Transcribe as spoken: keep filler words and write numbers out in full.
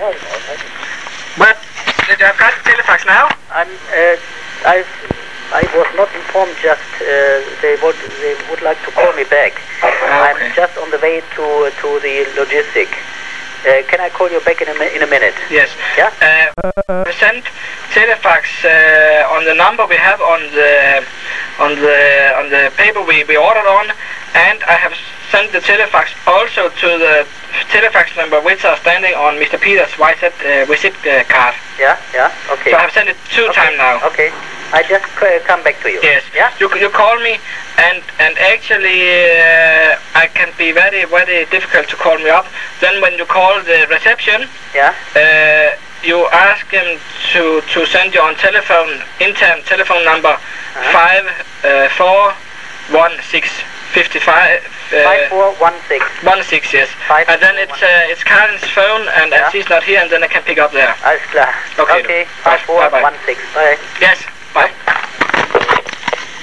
But did you have got telefax now? I'm, uh, I, I was not informed. Just uh, they would they would like to call me back. Oh, okay. I'm just on the way to to the logistic. Uh, can I call you back in a mi in a minute? Yes. Yeah. Uh, we sent telefax uh, on the number we have on the on the on the paper we we ordered on, and I have sent the telefax also to the telefax number which are standing on Mister Peter's white uh, receipt uh, card. Yeah. Yeah. Okay. So I have sent it two okay. times now. Okay. I just uh, come back to you. Yes. Yeah. You you call me, and and actually uh, I can be very very difficult to call me up. Then when you call the reception, yeah, uh, you ask him to to send you on telephone intern telephone number uh-huh. five uh, four one six fifty five. Uh, five four one six. One six, yes. Five and then it's uh, it's Karen's phone, and, yeah. and she's not here, and then I can pick up there. Alles klar. Okay. Okay. Five four one six. Bye. Yes.